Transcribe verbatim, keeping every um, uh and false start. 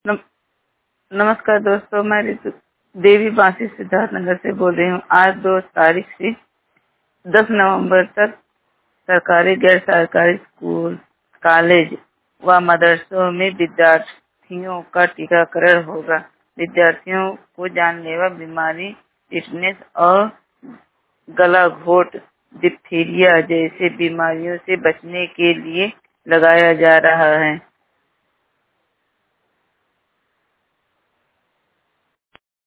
नम, नमस्कार दोस्तों, मैं ऋतु देवी बांसी सिद्धार्थनगर से बोल रही हूँ। आज दो तारीख से दस नवंबर तक सरकारी गैर सरकारी स्कूल, कॉलेज व मदरसों में विद्यार्थियों का टीकाकरण होगा। विद्यार्थियों को जानलेवा बीमारी टिटनेस और गला घोट, डिप्थीरिया जैसे बीमारियों से बचने के लिए लगाया जा रहा है।